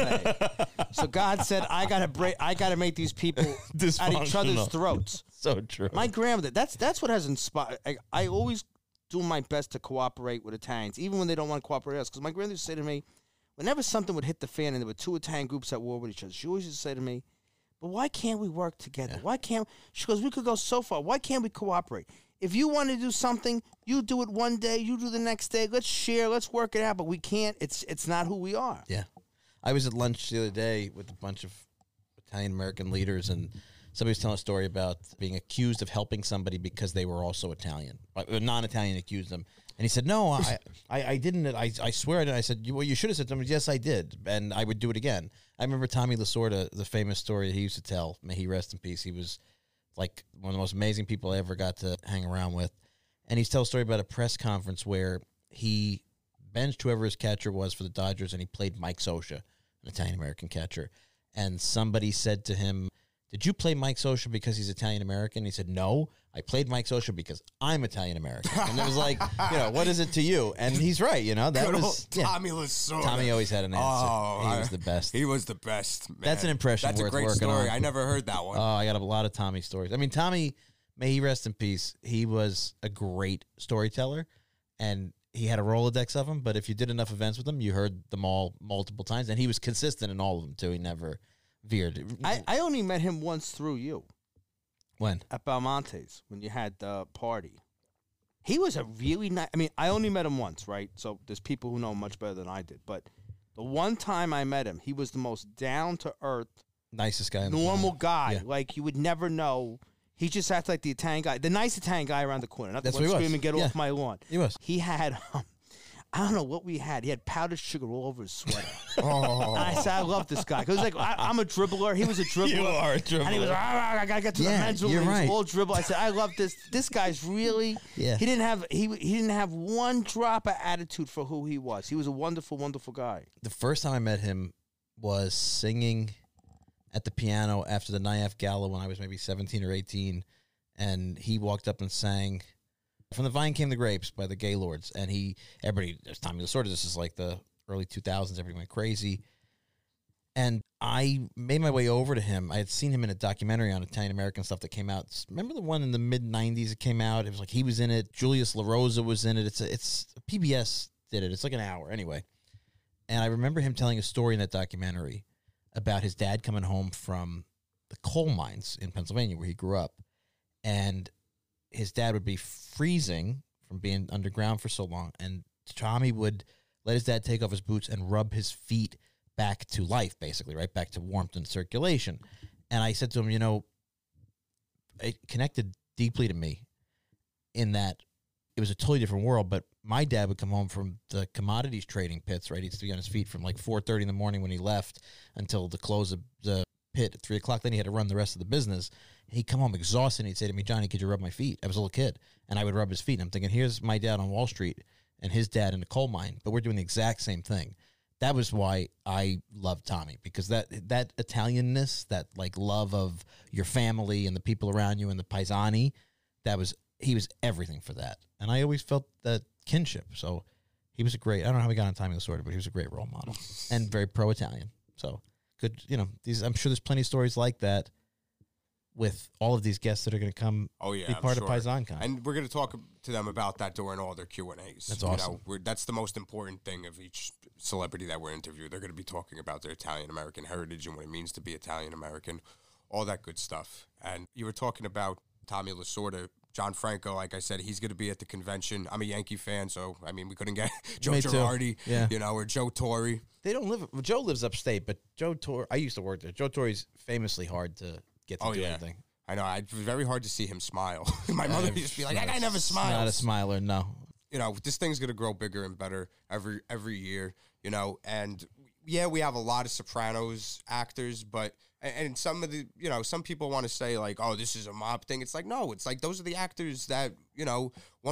So God said, "I gotta break. I gotta make these people at each other's Dysfunctional. throats." So true. My grandmother. That's that's what has inspired. I, I always do my best to cooperate with Italians, even when they don't want to cooperate with us. Because my grandmother used to say to me, whenever something would hit the fan and there were two Italian groups at war with each other, she always used to say to me, "But why can't we work together? Why can't?" She goes, "We could go so far. Why can't we cooperate? If you want to do something, you do it one day, you do the next day. Let's share, let's work it out. But we can't. It's it's not who we are." Yeah. I was at lunch the other day with a bunch of Italian American leaders, and somebody was telling a story about being accused of helping somebody because they were also Italian. A non-Italian accused them. And he said, no, I, I, I didn't. I, I swear I did. I said, well, you should have said to him, yes, I did. And I would do it again. I remember Tommy Lasorda, the famous story he used to tell. May he rest in peace. He was like one of the most amazing people I ever got to hang around with. And he's telling a story about a press conference where he benched whoever his catcher was for the Dodgers, and he played Mike Scioscia, an Italian-American catcher. And somebody said to him, did you play Mike Scioscia because he's Italian-American? He said, no, I played Mike Scioscia because I'm Italian-American. And it was like, you know, what is it to you? And he's right, you know. That Good was old yeah. Tommy Lasorda. Tommy always had an answer. Oh, he was the best. He was the best. Man. That's an impression That's worth a great working story. on. I never heard that one. Oh, I got a lot of Tommy stories. I mean, Tommy, may he rest in peace. He was a great storyteller, and he had a Rolodex of them. But if you did enough events with him, you heard them all multiple times, and he was consistent in all of them too. He never veered. I, I only met him once through you when at Belmonte's when you had the party. He was a really nice. I mean, I only met him once, right? So there's people who know him much better than I did. But the one time I met him, he was the most down to earth, nicest guy, in the normal planet. guy. Yeah. Like you would never know. He just acted like the Italian guy, the nice Italian guy around the corner. Not That's the one what he was. screaming, "Get Yeah. off my lawn!" He was. He had. Um, I don't know what we had. He had powdered sugar all over his sweater. Oh. And I said, I love this guy. Because like, I, I'm a dribbler. He was a dribbler. You are a dribbler. And he was, ah, ah, I got to get to Yeah, the men's room. you're He was right. all dribble. I said, I love this. This guy's really, Yeah. he didn't have he he didn't have one drop of attitude for who he was. He was a wonderful, wonderful guy. The first time I met him was singing at the piano after the N I A F Gala when I was maybe seventeen or eighteen, and he walked up and sang "From the Vine Came the Grapes" by the Gaylords, and he, everybody, it's Tommy Lasorda, this is like the early two thousands, everybody went crazy, and I made my way over to him. I had seen him in a documentary on Italian-American stuff that came out. Remember the one in the mid nineties that came out? It was like he was in it, Julius LaRosa was in it. It's a, it's P B S did it. It's like an hour, anyway. And I remember him telling a story in that documentary about his dad coming home from the coal mines in Pennsylvania where he grew up, and his dad would be freezing from being underground for so long, and Tommy would let his dad take off his boots and rub his feet back to life, basically, right back to warmth and circulation. And I said to him, you know, it connected deeply to me in that it was a totally different world, but my dad would come home from the commodities trading pits, right? He'd be on his feet from like four thirty in the morning when he left until the close of the pit at three o'clock. Then he had to run the rest of the business. He'd come home exhausted, and he'd say to me, Johnny, could you rub my feet? I was a little kid, and I would rub his feet. And I'm thinking, here's my dad on Wall Street and his dad in a coal mine, but we're doing the exact same thing. That was why I loved Tommy, because that that Italianness, that like love of your family and the people around you and the paisani, that was he was everything for that. And I always felt that kinship. So he was a great, I don't know how he got on Tommy Lasorda, but he was a great role model and very pro-Italian. So good, you know, these I'm sure there's plenty of stories like that with all of these guests that are going to come Oh yeah, be I'm part sure. of PaisanCon. And we're going to talk to them about that during all their Q and A's. That's You awesome. know, we're, that's the most important thing of each celebrity that we're interviewing. They're going to be talking about their Italian American heritage and what it means to be Italian American, all that good stuff. And you were talking about Tommy Lasorda. John Franco, like I said, he's going to be at the convention. I'm a Yankee fan, so I mean, we couldn't get Joe Me too. Girardi, Yeah. you know, or Joe Torre. They don't live, well, Joe lives upstate, but Joe Torre, I used to work there. Joe Torre's famously hard to get to Oh do yeah, anything. I know. I, it was very hard to see him smile. My mother Uh, used to be like, not "That guy a- never smiles." Not a smiler, no. You know, this thing's gonna grow bigger and better every every year. You know, and yeah, we have a lot of Sopranos actors, but and, and some of the, you know, some people want to say like, "Oh, this is a mob thing." It's like, no, it's like those are the actors that, you know, one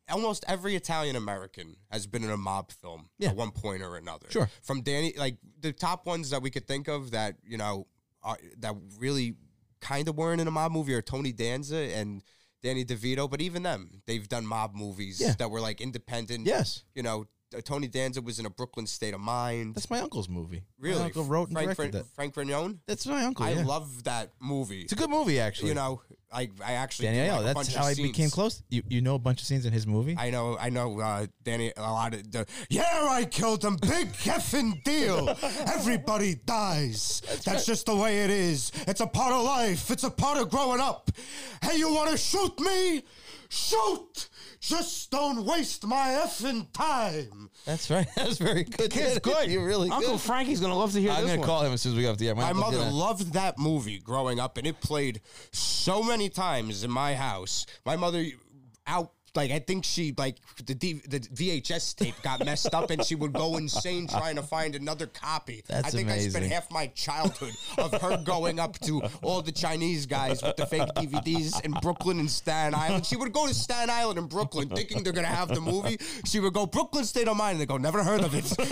almost every Italian American has been in a mob film Yeah. at one point or another. Sure. From Danny, like the top ones that we could think of that, you know, are, that really kind of weren't in a mob movie are Tony Danza and Danny DeVito. But even them, they've done mob movies Yeah. that were like independent. Yes. You know, uh, Tony Danza was in A Brooklyn State of Mind. That's my uncle's movie. really. My uncle wrote and Frank, directed Fran- that. Frank Fragnone? That's my uncle. I yeah. love that movie. It's a good movie, actually. You know, I I actually Danny do Aiello. like a That's bunch how of I scenes. became close. You you know a bunch of scenes in his movie. I know, I know, uh, Danny, a lot of the, yeah, I killed him. Big effing deal. Everybody dies. That's, just the way it is. It's a part of life. It's a part of growing up. Hey, you want to shoot me? Shoot. Just don't waste my effing time. That's right. That's very good. Kid's good. You're really Uncle good. Frankie's gonna love to hear I'm this gonna one. call him as soon as we get off the air. My uncle mother did a- loved that movie growing up, and it played so many times in my house. My mother out. Like, I think she, like, the D, the V H S tape got messed up and she would go insane trying to find another copy. That's I think I spent amazing. half my childhood of her going up to all the Chinese guys with the fake D V Ds in Brooklyn and Staten Island. She would go to Staten Island and Brooklyn thinking they're going to have the movie. She would go, Brooklyn State of Mind. And they go, never heard of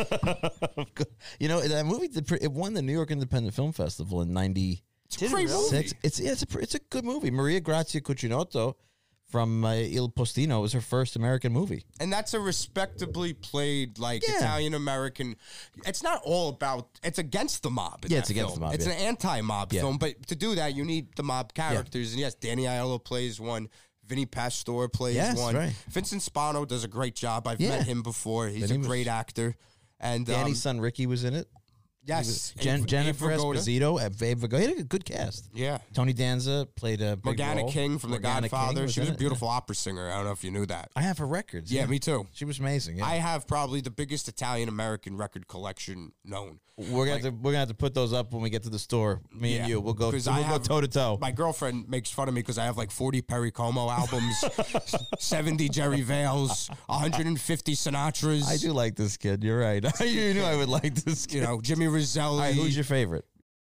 it. You know, that movie did pre- it won the New York Independent Film Festival in ninety-six. It's a great movie. It's yeah, it's a pr- it's a good movie. Maria Grazia Cuccinotto from uh, Il Postino was her first American movie. And that's a respectably played, like, Yeah. Italian-American. It's not all about, it's against the mob. in Yeah, that it's against film. the mob, It's yeah. an anti-mob Yeah. film, but to do that, you need the mob characters. And yes, Danny Aiello plays one. Vinny Pastore plays Yes, one. right. Vincent Spano does a great job. I've Yeah. met him before. He's Vinny a was- great actor. And Danny's um, son Ricky was in it. yes, Jen- Abe- Jennifer Abe Vigoda. Esposito at Abe Vigoda. He had a good cast. Yeah. Tony Danza played a big Morgana role. King from The Morgana Godfather. King She was in a it, beautiful opera singer. I don't know if you knew that. yeah. I have her records. Yeah, me too. She was amazing. Yeah. I have probably the biggest Italian-American record collection known. we're gonna have to we're gonna have to put those up when we get to the store. Me and Yeah. you. We'll go. 'Cause We'll I go have- toe to toe. My girlfriend makes fun of me because I have like forty Perry Como albums, seventy Jerry Vales, one hundred fifty Sinatras. I do like this kid. You're right. You knew I would like this kid. You know, Jimmy Roselli. All right, who's your favorite?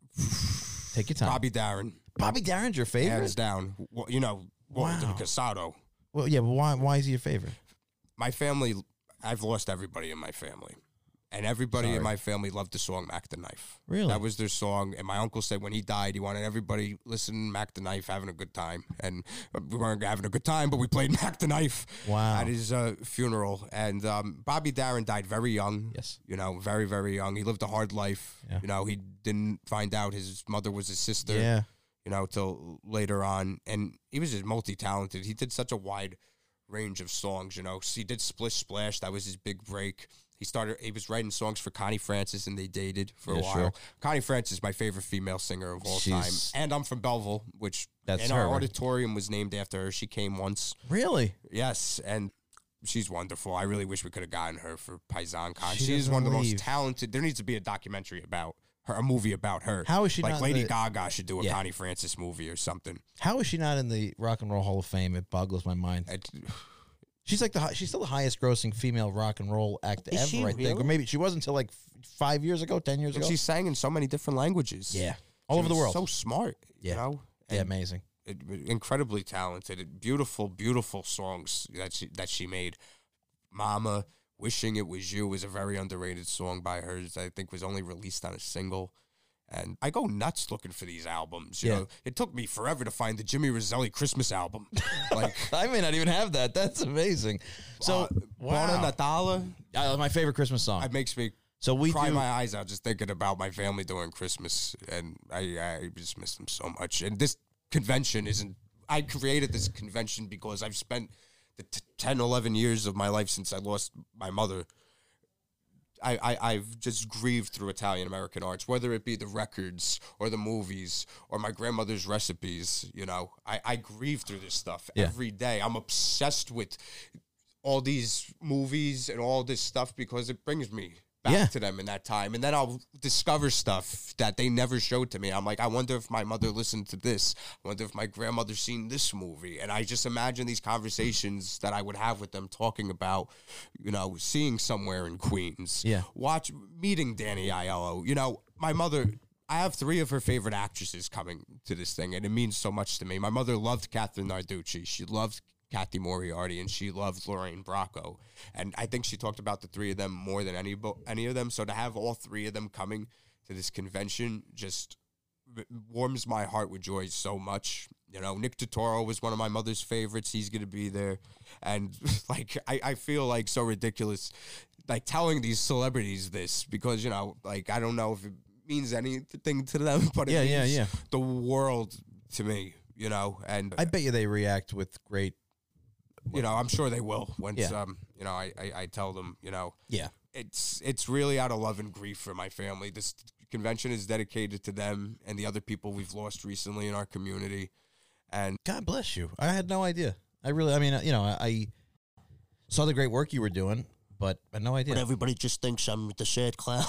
Take your time. Bobby Darin? Bobby Darin's your favorite? Hands down. Well, you know, Walter Wow. Casado. Well, yeah, but why? Why is he your favorite? My family, I've lost everybody in my family. And everybody Sorry. in my family loved the song Mac the Knife. Really? That was their song. And my uncle said when he died, he wanted everybody listening Mac the Knife, having a good time. And we weren't having a good time, but we played Mac the Knife Wow. at his uh, funeral. And um, Bobby Darin died very young. Yes. You know, very, very young. He lived a hard life. Yeah. You know, he didn't find out his mother was his sister. Yeah. You know, till later on. And he was just multi-talented. He did such a wide range of songs, you know. So he did Splish Splash. That was his big break. He started, he was writing songs for Connie Francis, and they dated for a Yeah, while. sure. Connie Francis is my favorite female singer of all She's- time. And I'm from Belleville, which That's and her, our right? auditorium was named after her. She came once. Really? Yes, and she's wonderful. I really wish we could have gotten her for Paisan Con. She She's doesn't one of the leave. most talented. There needs to be a documentary about her, a movie about her. How is she like not in Lady the- Gaga should do a Yeah. Connie Francis movie or something. How is she not in the Rock and Roll Hall of Fame? It boggles my mind. It- She's like the hi- she's still the highest grossing female rock and roll act Is ever, she I think. really? Or maybe she wasn't until like f- five years ago, ten years and ago. she sang in so many different languages. yeah, all She over the was world. So smart. Yeah. You know? yeah, And amazing. it, incredibly talented. It- beautiful, beautiful songs that she that she made. Mama, Wishing It Was You was a very underrated song by hers. I think was only released on a single. And I go nuts looking for these albums. You Yeah. know, it took me forever to find the Jimmy Roselli Christmas album. Like, I may not even have that. That's amazing. So, uh, wow. Buona Natale, Uh, my favorite Christmas song. it makes me so we cry do. my eyes out just thinking about my family during Christmas, and I, I just miss them so much. And this convention isn't. I created this convention because I've spent the t- ten, eleven years of my life since I lost my mother. I, I, I've just grieved through Italian American arts, whether it be the records or the movies or my grandmother's recipes. You know, I, I grieve through this stuff Yeah. every day. I'm obsessed with all these movies and all this stuff because it brings me back Yeah. to them in that time. And then I'll discover stuff that they never showed to me. I'm like, I wonder if my mother listened to this. I wonder if my grandmother seen this movie. And I just imagine these conversations that I would have with them talking about, you know, seeing Somewhere in Queens. Yeah. Watch, meeting Danny Aiello. You know, my mother, I have three of her favorite actresses coming to this thing, and it means so much to me. My mother loved Catherine Narducci. She loved Kathy Moriarty, and she loved Lorraine Bracco. And I think she talked about the three of them more than any any of them. So to have all three of them coming to this convention just warms my heart with joy so much. You know, Nick Totoro was one of my mother's favorites. He's going to be there. And, like, I, I feel, like, so ridiculous, like, telling these celebrities this because, you know, like, I don't know if it means anything to them, but it Yeah, means yeah, yeah. the world to me, you know. And I bet you they react with great. you know, I'm sure they will once, Yeah. um, you know, I, I, I tell them, you know, Yeah. it's it's really out of love and grief for my family. This convention is dedicated to them and the other people we've lost recently in our community. And God bless you. I had no idea. I really, I mean, you know, I, I saw the great work you were doing, but I had no idea. But everybody just thinks I'm the sad clown.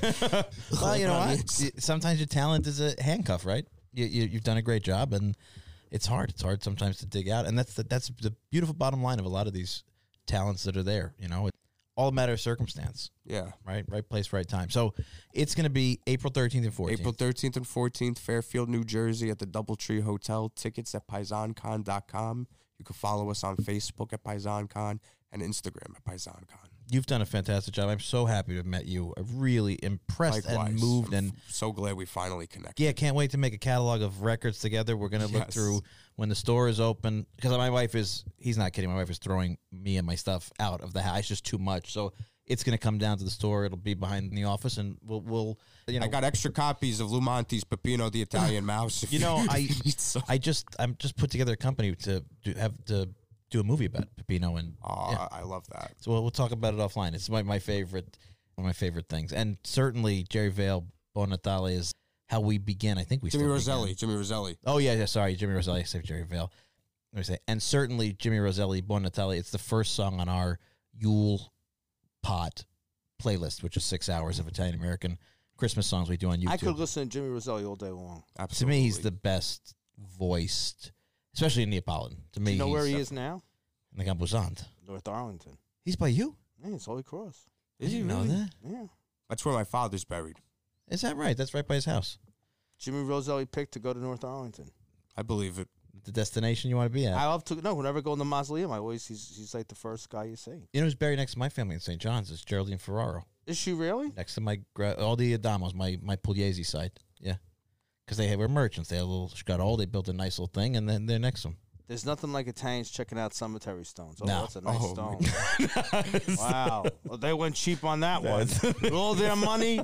Well, you know I mean, what? it's- Y- Sometimes your talent is a handcuff, right? You, you, you've done a great job, and it's hard. It's hard sometimes to dig out, and that's the, that's the beautiful bottom line of a lot of these talents that are there. You know, it all a matter of circumstance, yeah, right? Right place, right time. So it's going to be April thirteenth and fourteenth. April thirteenth and fourteenth, Fairfield, New Jersey at the Doubletree Hotel. Tickets at paisancon dot com. You can follow us on Facebook at PaisanCon and Instagram at PaisanCon. You've done a fantastic job. I'm so happy to have met you. I'm really impressed and Likewise. moved, I'm and f- so glad we finally connected. yeah, can't wait to make a catalog of records together. We're going to look Yes. through when the store is open, because my wife is, he's not kidding, my wife is throwing me and my stuff out of the house. It's just too much. So it's going to come down to the store. It'll be behind in the office, and we'll, we'll you know. I got extra copies of Lumonti's Peppino the Italian Mouse. if You know, I need some. I just I'm just put together a company to do, have to do a movie about Peppino, and Aw, yeah. I love that. So we'll, we'll talk about it offline. It's my, my favorite, one of my favorite things, and certainly Jerry Vale, Buon Natale is how we begin. I think we Jimmy still Roselli. began. Jimmy Roselli. Oh yeah, yeah. Sorry, Jimmy Roselli. I said Jerry Vale. Let me say, and certainly Jimmy Roselli, Buon Natale. It's the first song on our Yule Pot playlist, which is six hours of Italian American Christmas songs we do on YouTube. I could listen to Jimmy Roselli all day long. To Absolutely. me, he's the best voiced, especially in Neapolitan. To me, Do you know where he's he is now? in the Gambusant. North Arlington. He's by you. Yeah, it's Holy Cross. Did you know that? Yeah. That's where my father's buried. Is that right? That's right by his house. Jimmy Roselli picked to go to North Arlington. I believe it. The destination you want to be at. I love to no. Whenever I go in the mausoleum, I always he's he's like the first guy you see. You know who's buried next to my family in Saint John's? Is Geraldine Ferraro. Is she really? Next to my gra- all the Adamos, my my Pugliese side. Yeah, because they were merchants. They had a little Scarol. They built a nice little thing, and then they're next to them. There's nothing like Italians checking out cemetery stones. Oh, No. that's a nice Oh, stone. Wow. Well, they went cheap on that one. With all their money,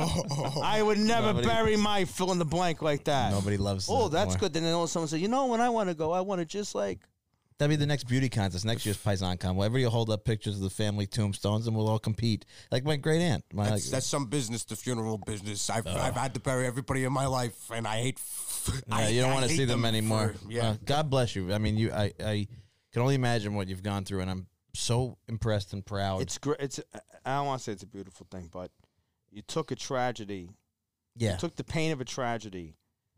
I would never Nobody- bury my fill in the blank like that. Nobody loves. Oh, it that's more. good. Then all someone say, you know, when I want to go, I want to just like. That'd be the next beauty contest. Next year's PaisanCon. Well, everybody will hold up pictures of the family tombstones, and we'll all compete. Like my great aunt. My, That's, that's some business, the funeral business. I've I've had to bury everybody in my life, and I hate. F- Yeah, I, you don't I want to hate see them, anymore. for- yeah, Uh, God bless you. I mean, you. I, I can only imagine what you've gone through, and I'm so impressed and proud. It's great. It's. I don't want to say it's a beautiful thing, but you took a tragedy. yeah. You took the pain of a tragedy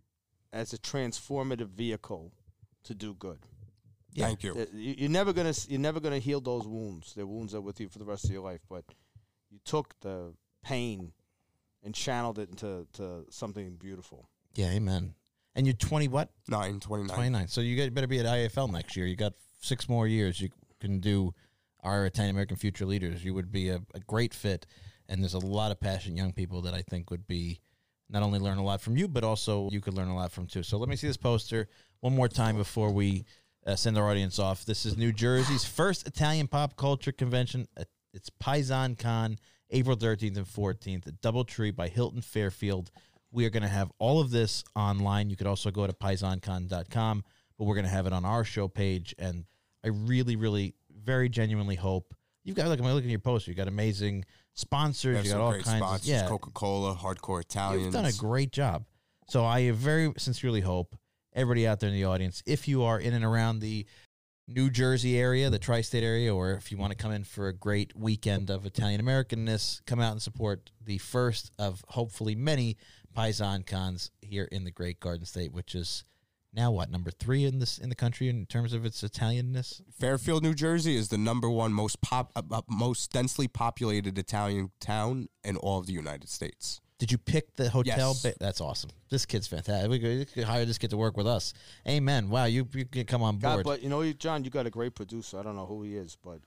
as a transformative vehicle to do good. Yeah. Thank you. Uh, you- You're never gonna s- you're never gonna heal those wounds. Their wounds are with you for the rest of your life. But you took the pain and channeled it into to something beautiful. Yeah. Amen. And you're twenty. What? Nine twenty-nine. twenty-nine. So you got, better be at I F L next year. You got six more years. You can do our Italian American Future Leaders. You would be a, a great fit. And there's a lot of passionate young people that I think would be not only learn a lot from you, but also you could learn a lot from too. So let me see this poster one more time before we uh, send our audience off. This is New Jersey's first Italian pop culture convention. Uh, It's PaisanCon, April thirteenth and fourteenth at Doubletree by Hilton Fairfield. We are going to have all of this online. You could also go to paisancon dot com, but we're going to have it on our show page. And I really, really, very genuinely hope you've got. Look, I'm looking at your poster. You got amazing sponsors. We have You got some all great kinds sponsors. of yeah. Coca-Cola, Hardcore Italians. You've done a great job. So I very sincerely hope everybody out there in the audience, if you are in and around the New Jersey area, the tri-state area, or if you want to come in for a great weekend of Italian Americanness, come out and support the first of hopefully many PaisanCons here in the Great Garden State, which is now what, number three in this in the country in terms of its Italianness. Fairfield, New Jersey is the number one most pop, uh, uh, most densely populated Italian town in all of the United States. Did you pick the hotel? Yes. Ba- That's awesome. This kid's fantastic. We could, we could hire this kid to work with us. Amen. Wow, you you can come on God, board. but you know, you- John, you got a great producer. I don't know who he is, but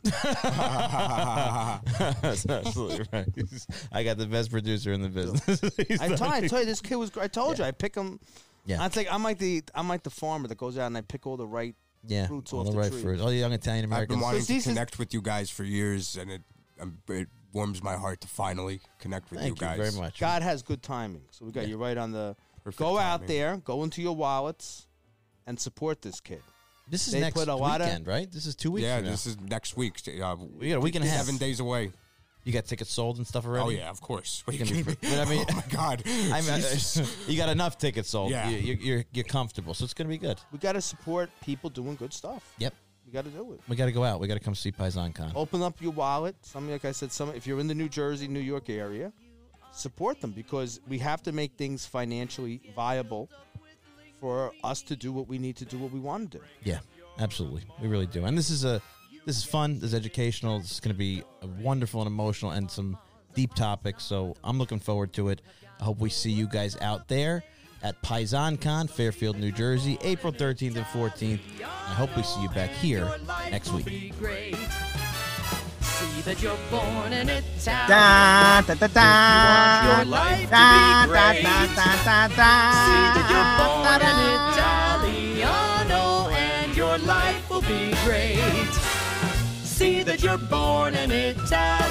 That's absolutely right. He's- I got the best producer in the business. He's I told, I like- told you this kid was. gr- I told you, I pick him. Yeah. It's like I'm like the I'm like the farmer that goes out and I pick all the right yeah, fruits all off the the right tree. fruits. All the young Italian I've been Americans. wanting But to these is- connect with you guys for years, and it um, it warms my heart to finally connect with Thank you you guys. very much. God has good timing, so we got you right on the. Perfect Go out timing. there, go into your wallets, and support this kid. This is They next put a lot of- weekend, right? This is two weeks Yeah, from now. this is next week. Uh, We got a week and a half. Seven days away. You got tickets sold and stuff already? Oh yeah, of course. What are you Gonna be kidding fr- me? but I mean- oh my God. I mean, Jesus. you got enough tickets sold. Yeah. You, you're, you're you're comfortable, so it's gonna be good. We got to support people doing good stuff. Yep. We got to do it. We got to go out. We got to come see PaisanCon. Open up your wallet. Some, like I said, some if you're in the New Jersey, New York area, support them because we have to make things financially viable for us to do what we need to do, what we want to do. Yeah, absolutely. We really do. And this is a this is fun. This is educational. This is going to be a wonderful and emotional and some deep topics. So I'm looking forward to it. I hope we see you guys out there at PaisanCon, Fairfield, New Jersey, April thirteenth and fourteenth. I hope we see you back here Your life next will week. be great. See that you're born in Italian. Da, da, da, da, If you want your life to da, be da, great. da, da, da, da, See that you're born da, in Italiano and your life will be great. See that you're born in Italiano